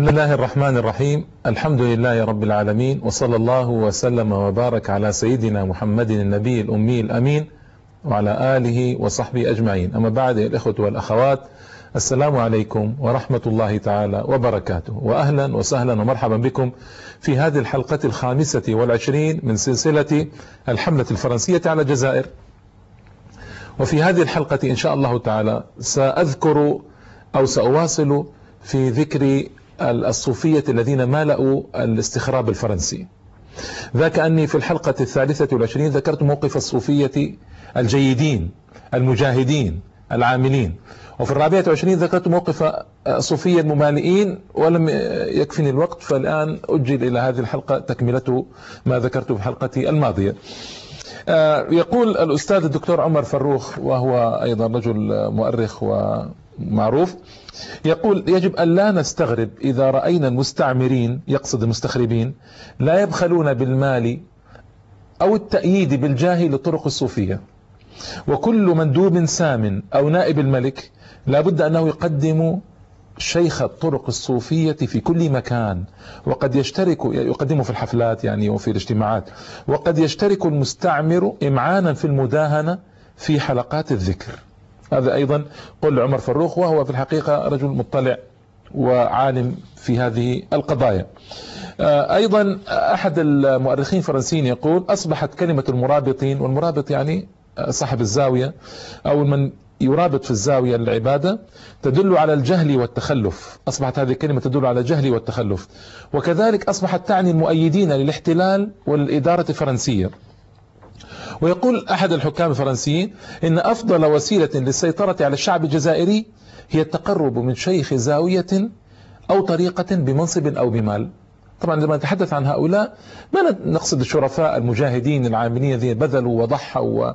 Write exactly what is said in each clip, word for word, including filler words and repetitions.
بسم الله الرحمن الرحيم. الحمد لله رب العالمين، وصلى الله وسلم وبارك على سيدنا محمد النبي الأمي الأمين وعلى آله وصحبه أجمعين. أما بعد، الإخوة والأخوات، السلام عليكم ورحمة الله تعالى وبركاته، وأهلا وسهلا ومرحبا بكم في هذه الحلقة الخامسة والعشرين من سلسلة الحملة الفرنسية على الجزائر. وفي هذه الحلقة إن شاء الله تعالى سأذكر أو سأواصل في ذكر الصوفية الذين مالأوا الاستخراب الفرنسي. ذاك أني في الحلقة الثالثة والعشرين ذكرت موقف الصوفية الجيدين المجاهدين العاملين، وفي الرابعة والعشرين ذكرت موقف الصوفية الممالئين، ولم يكفني الوقت فالآن أجل إلى هذه الحلقة تكملته ما ذكرته في الحلقة الماضية. يقول الأستاذ الدكتور عمر فروخ، وهو أيضا رجل مؤرخ ومعروف، يقول: يجب أن لا نستغرب إذا رأينا المستعمرين، يقصد المستخربين، لا يبخلون بالمال أو التأييد بالجاه لطرق الصوفية، وكل مندوب سام أو نائب الملك لابد أنه يقدم شيخ الطرق الصوفية في كل مكان، وقد يشترك يقدمه في الحفلات يعني وفي الاجتماعات، وقد يشترك المستعمر إمعانا في المداهنة في حلقات الذكر. هذا أيضا قول عمر فروخ، وهو في الحقيقة رجل مطلع وعالم في هذه القضايا. أيضا أحد المؤرخين الفرنسيين يقول: أصبحت كلمة المرابطين، والمرابط يعني صاحب الزاوية أو من يرابط في الزاوية العبادة، تدل على الجهل والتخلف. أصبحت هذه الكلمة تدل على الجهل والتخلف، وكذلك أصبحت تعني المؤيدين للاحتلال والإدارة الفرنسية. ويقول أحد الحكام الفرنسيين إن أفضل وسيلة للسيطرة على الشعب الجزائري هي التقرب من شيخ زاوية أو طريقة بمنصب أو بمال. طبعا لما نتحدث عن هؤلاء ما نقصد الشرفاء المجاهدين العاملين الذين بذلوا وضحوا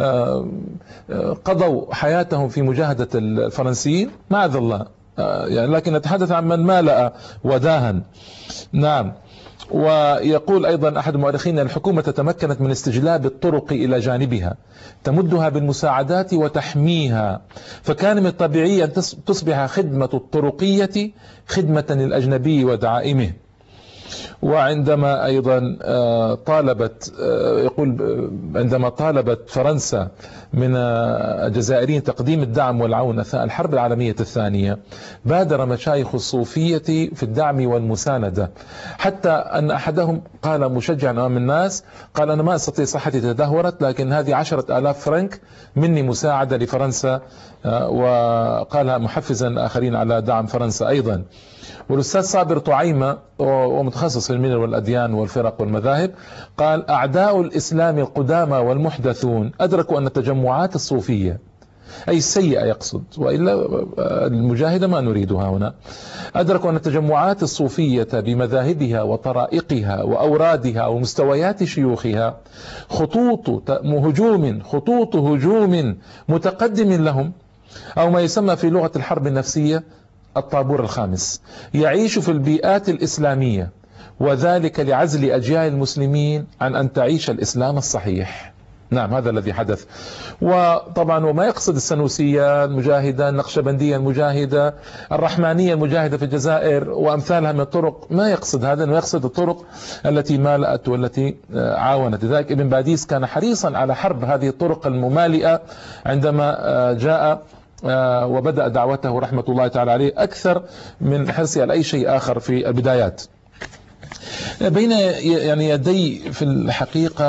وقضوا حياتهم في مجاهدة الفرنسيين، معاذ الله يعني، لكن نتحدث عن من مالأ وداهن. نعم. ويقول أيضا أحد المؤرخين: الحكومة تمكنت من استجلاب الطرق إلى جانبها، تمدها بالمساعدات وتحميها، فكان من الطبيعي أن تصبح خدمة الطرقية خدمة للأجنبي ودعائمه. وعندما أيضا طالبت، يقول عندما طالبت فرنسا من الجزائريين تقديم الدعم والعون أثناء الحرب العالمية الثانية، بادر مشايخ الصوفية في الدعم والمساندة، حتى أن أحدهم قال مشجعا أمام الناس، قال: أنا ما أستطيع، صحتي تدهورت، لكن هذه عشرة آلاف فرنك مني مساعدة لفرنسا، وقالها محفزا آخرين على دعم فرنسا أيضا. والأستاذ صابر طعيمة، ومتخصص في الملل والأديان والفرق والمذاهب، قال: أعداء الإسلام القدامى والمحدثون أدركوا أن التجمعات الصوفية، أي السيئة يقصد، وإلا المجاهدة ما نريدها هنا، أدركوا أن التجمعات الصوفية بمذاهبها وطرائقها وأورادها ومستويات شيوخها خطوط هجوم خطوط هجوم متقدم لهم، أو ما يسمى في لغة الحرب النفسية الطابور الخامس، يعيش في البيئات الإسلامية، وذلك لعزل أجيال المسلمين عن أن تعيش الإسلام الصحيح. نعم، هذا الذي حدث. وطبعا وما يقصد السنوسية المجاهدة، النقشبندية المجاهدة، الرحمانية المجاهدة في الجزائر وأمثالها من الطرق، ما يقصد هذا، إنه يقصد الطرق التي مالأت والتي عاونت. لذلك ابن باديس كان حريصا على حرب هذه الطرق الممالئة عندما جاء وبدأ دعوته رحمة الله تعالى عليه أكثر من حرصه على أي شيء آخر في البدايات. بين يعني يدي في الحقيقة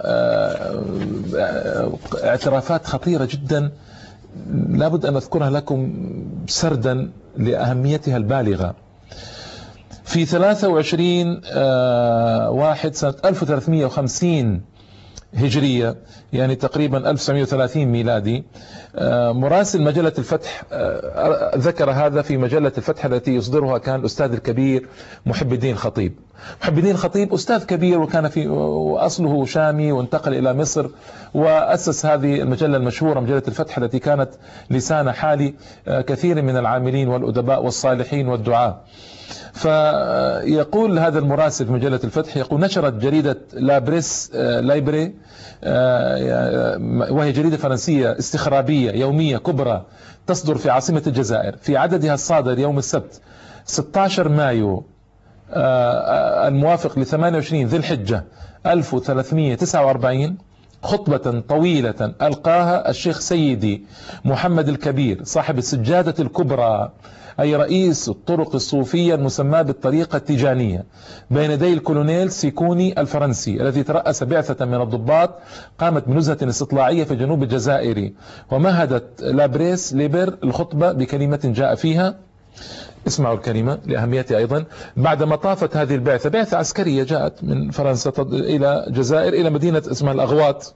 اعترافات خطيرة جدا لابد أن أذكرها لكم سردا لأهميتها البالغة. في ثلاثة وعشرين واحد سنة ألف وثلاثمئة وخمسين هجرية، يعني تقريبا ألف وتسعمئة وثلاثين ميلادي، مراسل مجلة الفتح ذكر هذا في مجلة الفتح التي يصدرها كان الأستاذ الكبير محب الدين الخطيب. محب الدين الخطيب أستاذ كبير، وكان في وأصله شامي وانتقل إلى مصر، وأسس هذه المجلة المشهورة مجلة الفتح التي كانت لسان حال كثير من العاملين والأدباء والصالحين والدعاء. فيقول هذا المراسل في مجلة الفتح، يقول: نشرت جريدة لابريس لايبري، وهي جريدة فرنسية استخرابية يومية كبرى تصدر في عاصمة الجزائر، في عددها الصادر يوم السبت ستة عشر مايو الموافق ل ثمانية وعشرين ذي الحجة ألف وثلاثمئة وتسعة وأربعين خطبة طويلة ألقاها الشيخ سيدي محمد الكبير صاحب السجادة الكبرى، أي رئيس الطرق الصوفية المسماة بالطريقة التيجانية، بين يدي الكولونيل سيكوني الفرنسي الذي ترأس بعثة من الضباط قامت بنزهة استطلاعية في جنوب الجزائر، ومهدت لابريس ليبر الخطبة بكلمة جاء فيها، اسمعوا الكلمة لأهميتها أيضا: بعدما طافت هذه البعثة، بعثة عسكرية جاءت من فرنسا إلى الجزائر إلى مدينة اسمها الأغواط،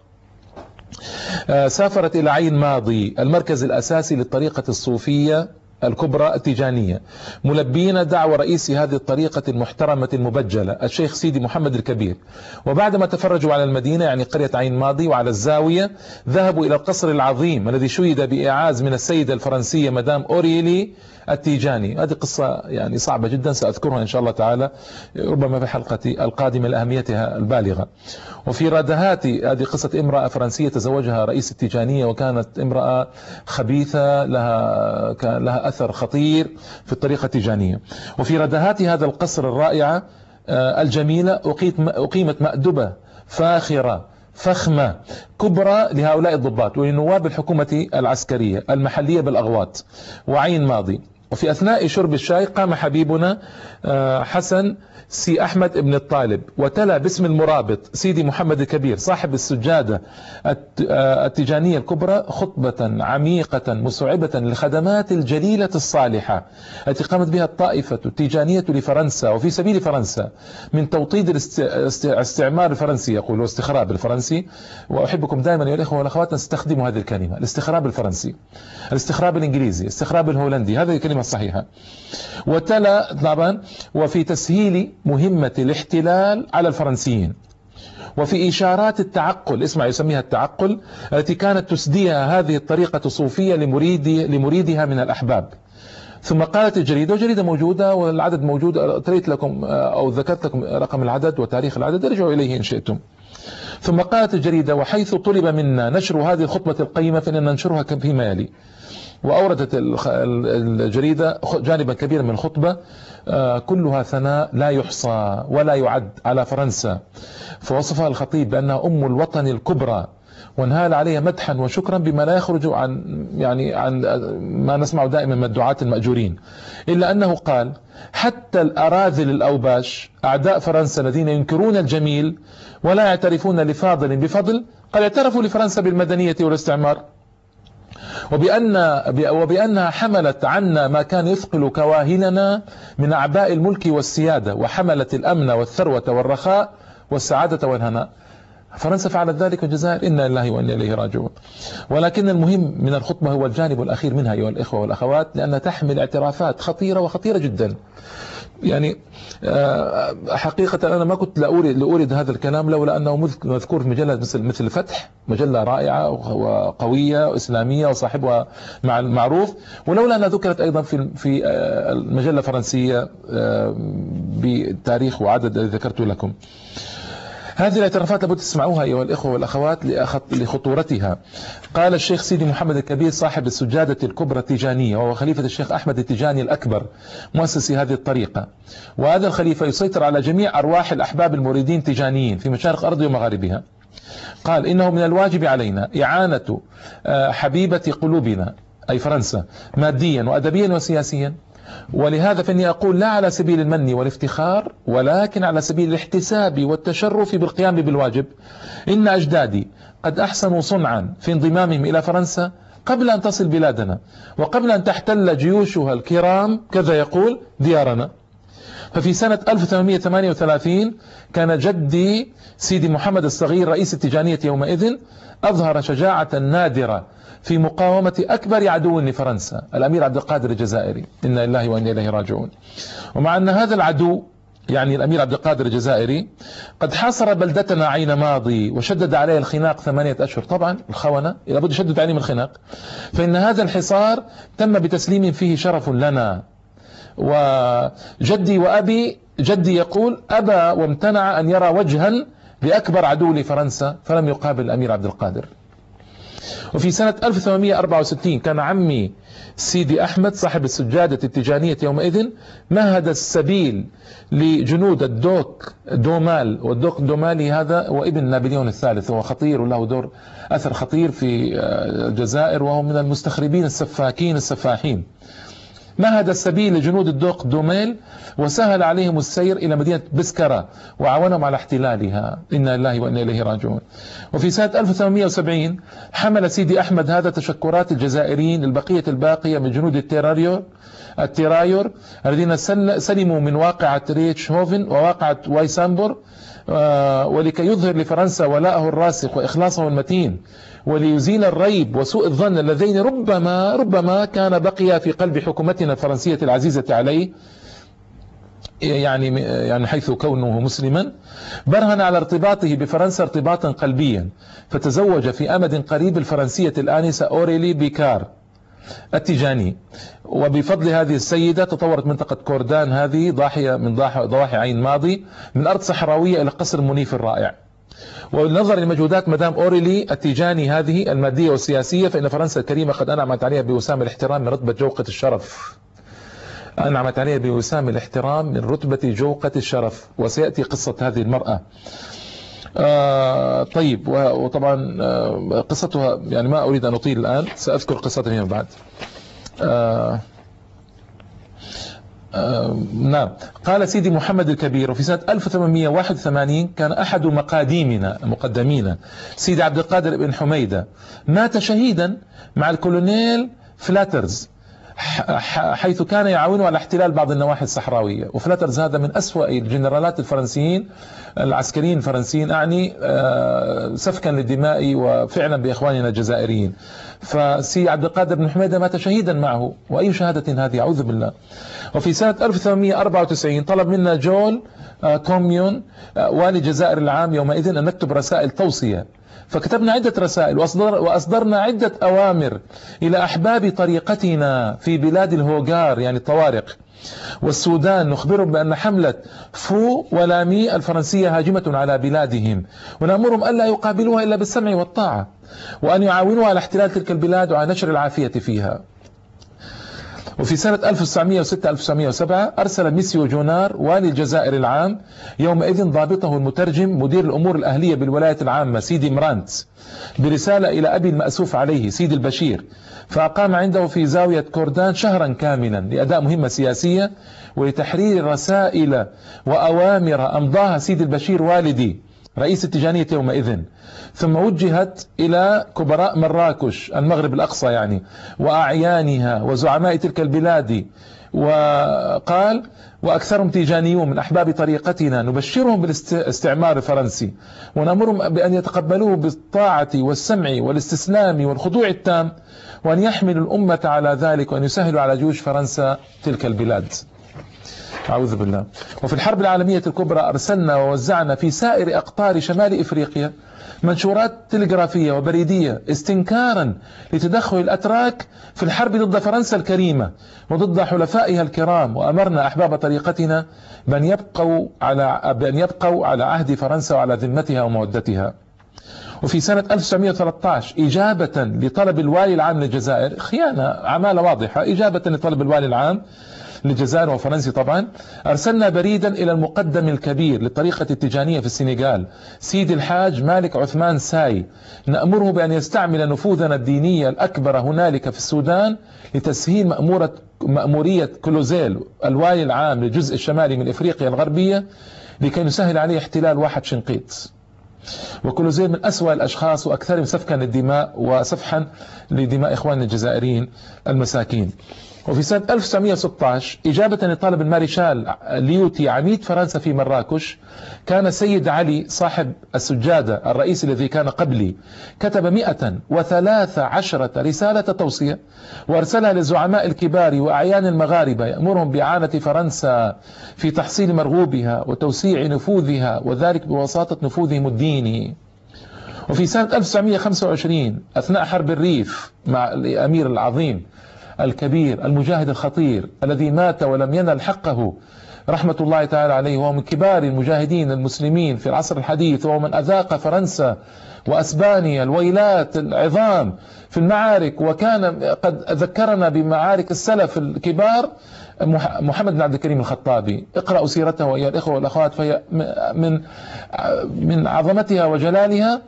سافرت إلى عين ماضي المركز الأساسي للطريقة الصوفية الكبرى التيجانية، ملبين دعوة رئيس هذه الطريقة المحترمة المبجلة الشيخ سيدي محمد الكبير. وبعدما تفرجوا على المدينة يعني قرية عين ماضي وعلى الزاوية، ذهبوا إلى القصر العظيم الذي شيد بإعاز من السيدة الفرنسية مدام أوريلي التيجاني. هذه قصة يعني صعبة جدا سأذكرها إن شاء الله تعالى ربما في حلقتي القادمة لأهميتها البالغة. وفي ردهات هذه قصة امرأة فرنسية تزوجها رئيس التيجانية، وكانت امرأة خبيثة لها كان لها أثر خطير في الطريقة التيجانية. وفي ردهات هذا القصر الرائعة الجميلة أقيمت مأدبة فاخرة فخمة كبرى لهؤلاء الضباط ولنواب الحكومة العسكرية المحلية بالأغواط وعين ماضي. وفي أثناء شرب الشاي قام حبيبنا حسن سي أحمد ابن الطالب وتلا باسم المرابط سيدي محمد الكبير صاحب السجادة التيجانية الكبرى خطبة عميقة مستوعبة للخدمات الجليلة الصالحة التي قامت بها الطائفة التيجانية لفرنسا وفي سبيل فرنسا من توطيد الاستعمار الفرنسي، يقول واستخراب الفرنسي. وأحبكم دائما يا الإخوة والأخوات نستخدم هذه الكلمة، الاستخراب الفرنسي، الاستخراب الإنجليزي، الاستخراب الهولندي، هذه الكلمة الصحيحة. وتلا طبعا وفي تسهيل مهمة الاحتلال على الفرنسيين، وفي إشارات التعقل، اسمع يسميها التعقل، التي كانت تسديها هذه الطريقة الصوفية لمريدي لمريدها من الأحباب. ثم قالت الجريدة، وجريدة موجودة والعدد موجود، أتريت لكم أو ذكرت لكم رقم العدد وتاريخ العدد، ارجعوا إليه إن شئتم. ثم قالت الجريدة: وحيث طلب منا نشر هذه الخطبة القيمة فإننا ننشرها فيما يلي. وأوردت الجريدة جانبا كبيرا من الخطبة كلها ثناء لا يحصى ولا يعد على فرنسا، فوصفها الخطيب بأنها أم الوطن الكبرى، وانهال عليها مدحا وشكرا بما لا يخرج عن يعني عن ما نسمع دائما من الدعاة المأجورين، إلا أنه قال: حتى الأراذل الأوباش أعداء فرنسا الذين ينكرون الجميل ولا يعترفون لفاضل بفضل قد اعترفوا لفرنسا بالمدنية والاستعمار، وبأن وبأنها حملت عنا ما كان يثقل كواهلنا من أعباء الملك والسيادة، وحملت الأمن والثروة والرخاء والسعادة والهناء. فرنسا فعلت ذلك والجزائر إنا لله وإنا إليه راجعون. ولكن المهم من الخطبة هو الجانب الأخير منها أيها الإخوة والأخوات، لأنها تحمل اعترافات خطيرة وخطيرة جدا. يعني حقيقة أنا ما كنت لأورد, لأورد هذا الكلام لولا أنه مذكور في مجلة مثل مثل الفتح، مجلة رائعة وقوية وإسلامية وصاحبها مع المعروف، ولولا أنها ذكرت أيضا في في المجلة الفرنسية بتاريخ وعدد الذي ذكرت لكم. هذه الاعترافات لابد تسمعوها أيها الإخوة والأخوات لخطورتها. قال الشيخ سيدي محمد الكبير صاحب السجادة الكبرى التيجانية، وهو خليفة الشيخ أحمد التيجاني الأكبر مؤسس هذه الطريقة، وهذا الخليفة يسيطر على جميع أرواح الأحباب المريدين تيجانيين في مشارق أرض ومغاربها. قال: إنه من الواجب علينا إعانة حبيبة قلوبنا أي فرنسا ماديا وأدبيا وسياسيا، ولهذا فإني أقول لا على سبيل المن والافتخار ولكن على سبيل الاحتساب والتشرف بالقيام بالواجب. إن أجدادي قد أحسنوا صنعا في انضمامهم إلى فرنسا قبل أن تصل بلادنا وقبل أن تحتل جيوشها الكرام كذا يقول ديارنا. ففي سنة ألف وثمانمئة وثمانية وثلاثين كان جدي سيدي محمد الصغير رئيس التيجانية يومئذ أظهر شجاعة نادرة في مقاومة أكبر عدو لفرنسا الأمير عبد القادر الجزائري، إنا لله وإنا إليه راجعون. ومع أن هذا العدو يعني الأمير عبد القادر الجزائري قد حاصر بلدتنا عين ماضي وشدد عليه الخناق ثمانية أشهر، طبعا الخونة لابد يشدد عليهم الخناق، فإن هذا الحصار تم بتسليم فيه شرف لنا. وجدي وأبي جدي يقول أبى وامتنع أن يرى وجها لأكبر عدو لفرنسا فلم يقابل الأمير عبد القادر. وفي سنة ألف وثمانمئة وأربعة وستين كان عمي سيدي أحمد صاحب السجادة التيجانية يومئذ مهد السبيل لجنود الدوق دومال، والدوق دومالي هذا هو ابن نابليون الثالث، هو خطير وله دور أثر خطير في الجزائر، وهو من المستخربين السفاكين السفاحين. مهد السبيل لجنود الدوق دوميل وسهل عليهم السير إلى مدينة بسكرة وعاونهم على احتلالها، إنا لله وإنا إليه راجعون. وفي سنة ألف وثمانمئة وسبعين حمل سيدي أحمد هذا تشكرات الجزائريين البقية الباقية من جنود التيراريور التيرايور الذين سلموا من واقعة ريتش هوفن وواقعة وايسامبور، ولكي يظهر لفرنسا ولاءه الراسخ وإخلاصه المتين، وليزيل الريب وسوء الظن اللذين ربما ربما كان بقي في قلب حكومتنا الفرنسية العزيزة عليه، يعني يعني حيث كونه مسلما، برهن على ارتباطه بفرنسا ارتباطا قلبيا، فتزوج في أمد قريب الفرنسية الآنسة أوريلي بيكار التيجاني. وبفضل هذه السيدة تطورت منطقة كوردان هذه ضاحية من ضواحي عين ماضي من أرض صحراوية إلى قصر منيف الرائع. والنظر لمجهودات مدام أوريلي التيجاني هذه المادية والسياسية، فإن فرنسا الكريمة قد أنعمت عليها بوسام الاحترام من رتبة جوقة الشرف، أنعمت عليها بوسام الاحترام من رتبة جوقة الشرف، وسيأتي قصة هذه المرأة. آه طيب، وطبعا آه قصتها يعني ما أريد أن أطيل الآن، سأذكر قصتها فيما بعد. آه آه نعم. قال سيدي محمد الكبير: وفي سنة ألف وثمانمئة وواحد وثمانين كان أحد مقاديمنا مقدمينا سيدي عبد القادر بن حميدة مات شهيدا مع الكولونيل فلاترز، حيث كان يعاونه على احتلال بعض النواحي الصحراوية. وفلاترز هذا من أسوأ الجنرالات الفرنسيين العسكريين الفرنسيين، أعني سفكا للدماء وفعلا بإخواننا الجزائريين. فسي عبد القادر بن حميدة مات شهيدا معه، وأي شهادة هذه، أعوذ بالله. وفي سنة ألف وثمانمئة وأربعة وتسعين طلب منا جول كوميون والي الجزائر العام يومئذ أن نكتب رسائل توصية، فكتبنا عدة رسائل وأصدر وأصدرنا عدة أوامر إلى أحباب طريقتنا في بلاد الهوغار يعني الطوارق والسودان، نخبرهم بأن حملة فو ولامي الفرنسية هاجمة على بلادهم، ونأمرهم ألا يقابلوها إلا بالسمع والطاعة، وأن يعاونوا على احتلال تلك البلاد وعلى نشر العافية فيها. وفي سنة ألف وتسعمئة وستة ألف وتسعمئة وسبعة أرسل ميسيو جونار والي الجزائر العام يومئذ ضابطه المترجم مدير الأمور الأهلية بالولاية العامة سيدي مرانت برسالة إلى أبي المأسوف عليه سيدي البشير، فأقام عنده في زاوية كوردان شهرا كاملا لأداء مهمة سياسية ولتحرير رسائل وأوامر أمضاها سيدي البشير والدي رئيس التيجانية يومئذ، ثم وجهت إلى كبراء مراكش المغرب الأقصى يعني وأعيانها وزعماء تلك البلاد، وقال: وأكثرهم تيجانيون من أحباب طريقتنا، نبشرهم بالاستعمار الفرنسي ونأمرهم بأن يتقبلوه بالطاعة والسمع والاستسلام والخضوع التام، وأن يحملوا الأمة على ذلك، وأن يسهلوا على جيوش فرنسا تلك البلاد. أعوذ بالله. وفي الحرب العالمية الكبرى أرسلنا ووزعنا في سائر أقطار شمال إفريقيا منشورات تلغرافية وبريدية استنكارا لتدخل الأتراك في الحرب ضد فرنسا الكريمة وضد حلفائها الكرام، وأمرنا أحباب طريقتنا بأن يبقوا على بأن يبقوا على عهد فرنسا وعلى ذمتها ومودتها. وفي سنة ألف وتسعمئة وثلاثة عشر إجابة لطلب الوالي العام للجزائر، خيانة عمالة واضحة، إجابة لطلب الوالي العام للجزائر وفرنسي طبعا، أرسلنا بريدا إلى المقدم الكبير للطريقة التيجانية في السنغال سيدي الحاج مالك عثمان ساي، نأمره بأن يستعمل نفوذنا الدينية الأكبر هنالك في السودان لتسهيل مأمورة مأمورية كلوزيل الوالي العام للجزء الشمالي من إفريقيا الغربية لكي نسهل عليه احتلال واحد شنقيط. وكلوزيل من أسوأ الأشخاص وأكثرهم سفكا للدماء وسفحا لدماء إخواننا الجزائريين المساكين. وفي سنة ألف وتسعمئة وستة عشر إجابة لطلب المارشال ليوتي عميد فرنسا في مراكش، كان سيد علي صاحب السجادة الرئيس الذي كان قبلي كتب مئة وثلاث عشرة رسالة توصية وارسلها للزعماء الكبار وأعيان المغاربة يأمرهم بإعانة فرنسا في تحصيل مرغوبها وتوسيع نفوذها، وذلك بواسطة نفوذهم الديني. وفي سنة ألف وتسعمئة وخمسة وعشرين أثناء حرب الريف مع الأمير العظيم الكبير المجاهد الخطير الذي مات ولم ينل حقه رحمة الله تعالى عليه، وهو من كبار المجاهدين المسلمين في العصر الحديث، وهو من أذاق فرنسا وأسبانيا الويلات العظام في المعارك، وكان قد ذكرنا بمعارك السلف الكبار محمد بن عبد الكريم الخطابي. اقرأوا سيرته أيها الإخوة والأخوات، فهي من من عظمتها وجلالها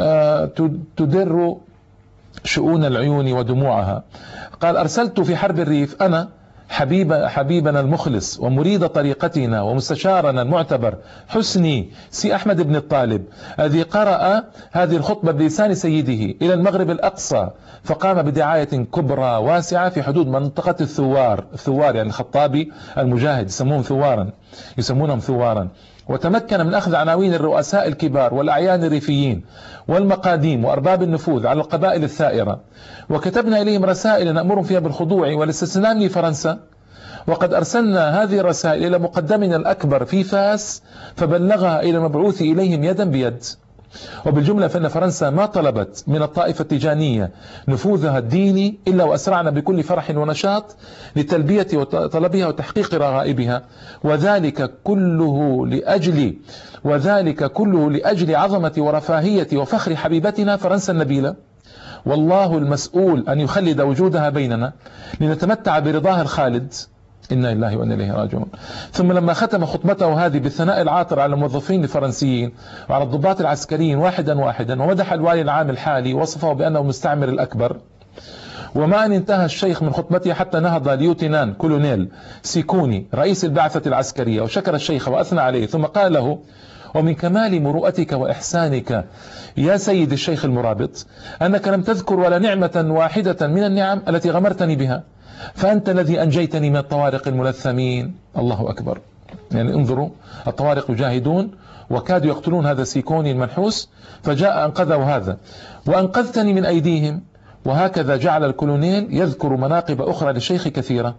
تدر شؤون العيون ودموعها. قال: أرسلت في حرب الريف أنا حبيب حبيبنا المخلص ومريد طريقتنا ومستشارنا المعتبر حسني سي أحمد بن الطالب، الذي قرأ هذه الخطبة بلسان سيده إلى المغرب الأقصى، فقام بدعاية كبرى واسعة في حدود منطقة الثوار. الثوار يعني الخطابي المجاهد يسمونهم ثوارا يسمونهم ثوارا وتمكن من أخذ عناوين الرؤساء الكبار والأعيان الريفيين والمقاديم وأرباب النفوذ على القبائل الثائرة، وكتبنا إليهم رسائل نأمرهم فيها بالخضوع والاستسلام لفرنسا. وقد أرسلنا هذه الرسائل إلى مقدمنا الأكبر في فاس، فبلغها إلى المبعوث إليهم يدا بيد. وبالجملة فإن فرنسا ما طلبت من الطائفة التيجانية نفوذها الديني إلا وأسرعنا بكل فرح ونشاط لتلبية طلبها وتحقيق رغائبها، وذلك كله لأجل وذلك كله لأجل عظمة ورفاهية وفخر حبيبتنا فرنسا النبيلة. والله المسؤول أن يخلد وجودها بيننا لنتمتع برضاها الخالد. إنا لله وإنا إليه راجعون. ثم لما ختم خطبته هذه بالثناء العاطر على الموظفين الفرنسيين وعلى الضباط العسكريين واحدا واحدا، ومدح الوالي العام الحالي وصفه بأنه المستعمر الأكبر، وما أن انتهى الشيخ من خطبته حتى نهض ليوتنان كولونيل سيكوني رئيس البعثة العسكرية وشكر الشيخ وأثنى عليه، ثم قال له: ومن كمال مروءتك وإحسانك يا سيد الشيخ المرابط أنك لم تذكر ولا نعمة واحدة من النعم التي غمرتني بها، فأنت الذي أنجيتني من الطوارق الملثمين. الله أكبر. يعني انظروا، الطوارق يجاهدون وكادوا يقتلون هذا سيكوني المنحوس، فجاء أنقذه هذا، وأنقذتني من أيديهم. وهكذا جعل الكولونيل يذكر مناقب أخرى للشيخ كثيرة.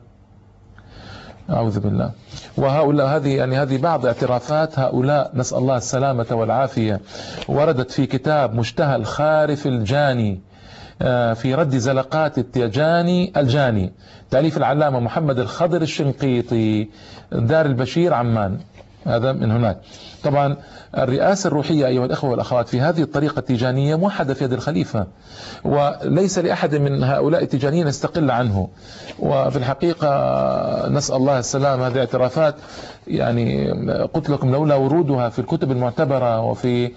أعوذ بالله. وهؤلاء هذه يعني هذه بعض اعترافات هؤلاء، نسأل الله السلامة والعافية، وردت في كتاب مشتهى الخارف الجاني في رد زلقات التيجاني الجاني، تأليف العلامة محمد الخضر الشنقيطي، دار البشير عمان. هذا من هناك. طبعا الرئاسة الروحية أيها الأخوة والأخوات في هذه الطريقة التيجانية موحدة في يد الخليفة، وليس لأحد من هؤلاء التيجانيين يستقل عنه. وفي الحقيقة نسأل الله السلام، هذه اعترافات يعني قلت لكم لولا ورودها في الكتب المعتبرة وفي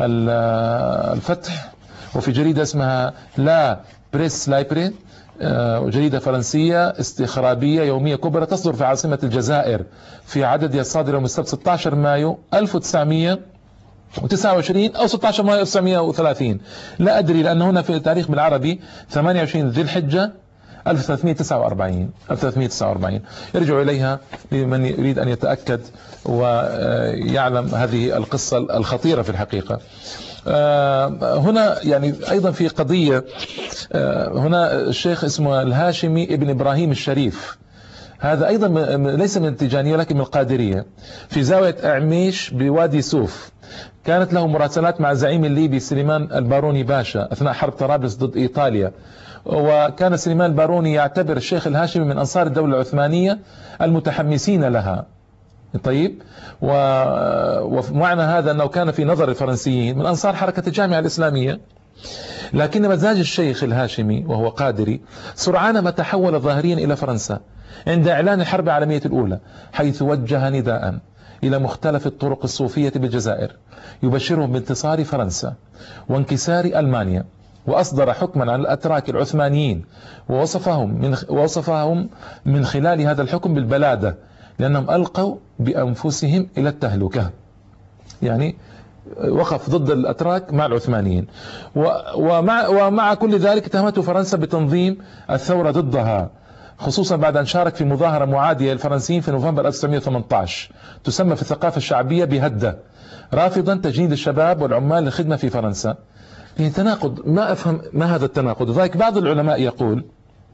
الفتح وفي جريدة اسمها لا بريس لايبري، جريدة فرنسية استخرابية يومية كبرى تصدر في عاصمة الجزائر، في عددها الصادر يوم السبت ستة عشر مايو ألف وتسعمئة وتسعة وعشرين أو ستة عشر مايو ألف وتسعمئة وثلاثين، لا أدري، لأن هنا في التاريخ بالعربي ثمانية وعشرين ذي الحجة ألف وثلاثمئة وتسعة وأربعين ألف وثلاثمئة وتسعة وأربعين. يرجع إليها لمن يريد أن يتأكد ويعلم هذه القصة الخطيرة في الحقيقة. هنا يعني أيضا في قضية، هنا الشيخ اسمه الهاشمي ابن إبراهيم الشريف، هذا أيضا ليس من التيجانية ولكن من القادرية، في زاوية أعميش بوادي سوف. كانت له مراسلات مع الزعيم الليبي سليمان الباروني باشا أثناء حرب طرابلس ضد إيطاليا، وكان سليمان الباروني يعتبر الشيخ الهاشمي من أنصار الدولة العثمانية المتحمسين لها. طيب، ومعنى هذا أنه كان في نظر الفرنسيين من أنصار حركة الجامعة الإسلامية. لكن مزاج الشيخ الهاشمي وهو قادري سرعان ما تحول ظاهريا إلى فرنسا عند إعلان الحرب العالمية الأولى، حيث وجه نداء إلى مختلف الطرق الصوفية بالجزائر يبشرهم بانتصار فرنسا وانكسار ألمانيا، وأصدر حكما على الأتراك العثمانيين ووصفهم من وصفهم من خلال هذا الحكم بالبلادة، لأنهم ألقوا بأنفسهم إلى التهلكة. يعني وقف ضد الأتراك مع العثمانيين، ومع, ومع كل ذلك اتهمته فرنسا بتنظيم الثورة ضدها، خصوصا بعد أن شارك في مظاهرة معادية للفرنسيين في نوفمبر ألف وتسعمئة وثمانية عشر تسمى في الثقافة الشعبية بهدة، رافضا تجنيد الشباب والعمال للخدمة في فرنسا. يعني تناقض، ما أفهم ما هذا التناقض. وذلك بعض العلماء يقول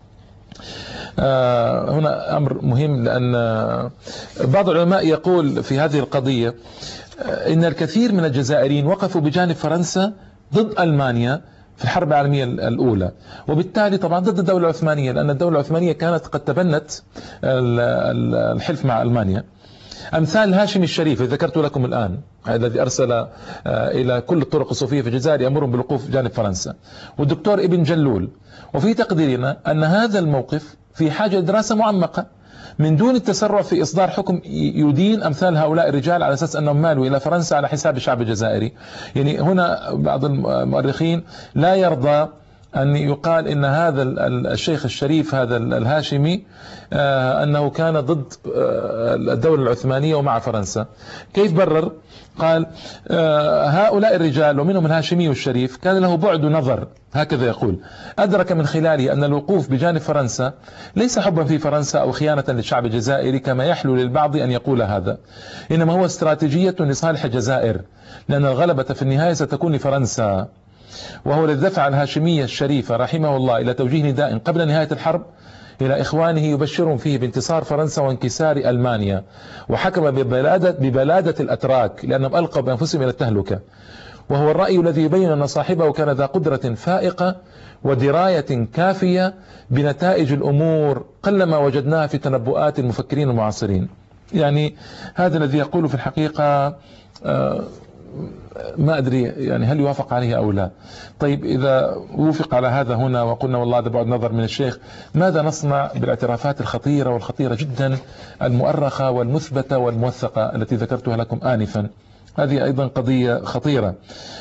آه هنا أمر مهم، لأن بعض العلماء يقول في هذه القضية آه إن الكثير من الجزائريين وقفوا بجانب فرنسا ضد ألمانيا في الحرب العالمية الأولى، وبالتالي طبعا ضد الدولة العثمانية، لأن الدولة العثمانية كانت قد تبنت الحلف مع ألمانيا. أمثال الهاشمي الشريف ذكرت لكم الآن، الذي أرسل إلى كل الطرق الصوفية في الجزائر يأمرهم بالوقوف جانب فرنسا، والدكتور ابن جلول. وفي تقديرنا أن هذا الموقف في حاجة لدراسة معمقة من دون التسرع في إصدار حكم يدين أمثال هؤلاء الرجال على أساس أنهم مالوا إلى فرنسا على حساب الشعب الجزائري. يعني هنا بعض المؤرخين لا يرضى أن يقال إن هذا الشيخ الشريف هذا الهاشمي أنه كان ضد الدولة العثمانية ومع فرنسا. كيف برر؟ قال هؤلاء الرجال ومنهم الهاشمي الشريف كان له بعد نظر، هكذا يقول، أدرك من خلاله أن الوقوف بجانب فرنسا ليس حبا في فرنسا أو خيانة للشعب الجزائري كما يحلو للبعض أن يقول هذا، إنما هو استراتيجية لصالح الجزائر، لأن الغلبة في النهاية ستكون لفرنسا. وهو الذي دفع الهاشمية الشريفة رحمه الله إلى توجيه نداء قبل نهاية الحرب إلى إخوانه يبشرهم فيه بانتصار فرنسا وانكسار ألمانيا، وحكم ببلادة, ببلادة الأتراك لأنهم ألقوا بأنفسهم إلى التهلكة. وهو الرأي الذي يبين أن صاحبه كان ذا قدرة فائقة ودراية كافية بنتائج الأمور قلما وجدناها في تنبؤات المفكرين المعاصرين. يعني هذا الذي يقول في الحقيقة آه ما أدري يعني هل يوافق عليه أو لا. طيب إذا وافق على هذا هنا وقلنا والله هذا بعد نظر من الشيخ، ماذا نصنع بالاعترافات الخطيرة والخطيرة جدا المؤرخة والمثبتة والموثقة التي ذكرتها لكم آنفا؟ هذه أيضا قضية خطيرة.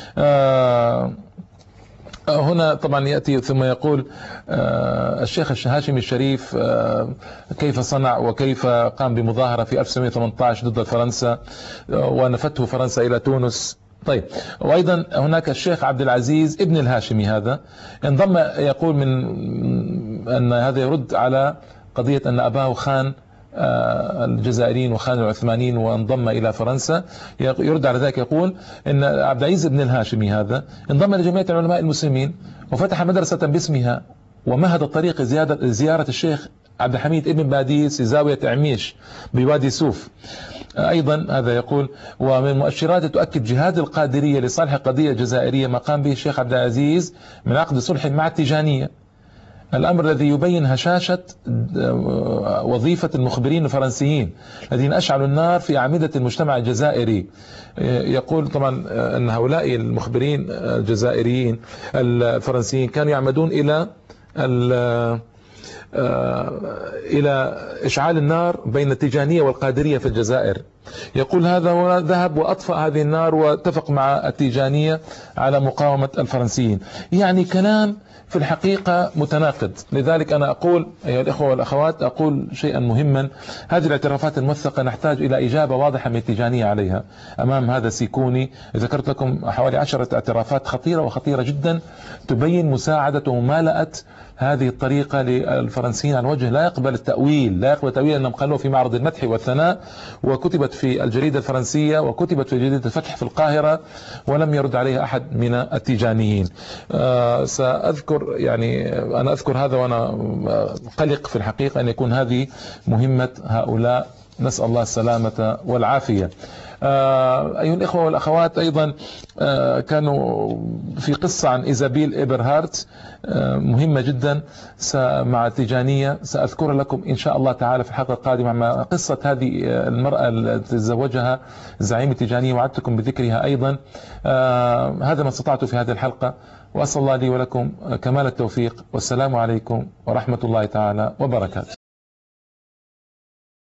آه هنا طبعا يأتي ثم يقول آه الشيخ الهاشمي الشريف آه كيف صنع وكيف قام بمظاهرة في ألف وتسعمئة وثمانية عشر ضد فرنسا آه ونفته فرنسا إلى تونس. طيب، وأيضا هناك الشيخ عبد العزيز ابن الهاشمي هذا انضم، يقول من أن هذا يرد على قضية أن أباه خان الجزائريين وخان العثمانيين وانضم إلى فرنسا. يرد على ذلك يقول إن عبد العزيز بن الهاشمي هذا انضم لجمعية العلماء المسلمين وفتح مدرسة باسمها ومهد الطريق زيارة الشيخ عبد الحميد ابن باديس في زاوية عميش بوادي سوف. أيضا هذا يقول ومن مؤشرات تؤكد جهاد القادرية لصالح قضية جزائرية ما قام به الشيخ عبد العزيز من عقد صلح مع التيجانية، الأمر الذي يبين هشاشة وظيفة المخبرين الفرنسيين الذين أشعلوا النار في أعمدة المجتمع الجزائري. يقول طبعا أن هؤلاء المخبرين الجزائريين الفرنسيين كانوا يعمدون إلى إلى إشعال النار بين التيجانية والقادرية في الجزائر. يقول هذا هو ذهب وأطفأ هذه النار واتفق مع التيجانية على مقاومة الفرنسيين. يعني كلام في الحقيقة متناقض. لذلك أنا أقول أيها الإخوة والأخوات، أقول شيئا مهما، هذه الاعترافات الموثقة نحتاج إلى إجابة واضحة من التيجانية عليها أمام هذا السيكوني. ذكرت لكم حوالي عشرة اعترافات خطيرة وخطيرة جدا تبين مساعدة وممالأة هذه الطريقة للفرنسيين على وجه لا يقبل التأويل، لا يقبل التأويل، أنهم قالوا في معرض المدح والثناء، وكتبت في الجريدة الفرنسية وكتبت في جريدة الفتح في القاهرة، ولم يرد عليها أحد من التيجانيين. آه سأذكر يعني أنا أذكر هذا وأنا قلق في الحقيقة أن يكون هذه مهمة هؤلاء، نسأل الله السلامة والعافية. أيها الإخوة والأخوات، أيضا كانوا في قصة عن إيزابيل إيبرهارت مهمة جدا مع التيجانية، سأذكر لكم إن شاء الله تعالى في الحلقة القادمة مع قصة هذه المرأة التي تزوجها زعيم التيجانية، وعدتكم بذكرها أيضا. هذا ما استطعت في هذه الحلقة، وأسأل الله لي ولكم كمال التوفيق، والسلام عليكم ورحمة الله تعالى وبركاته.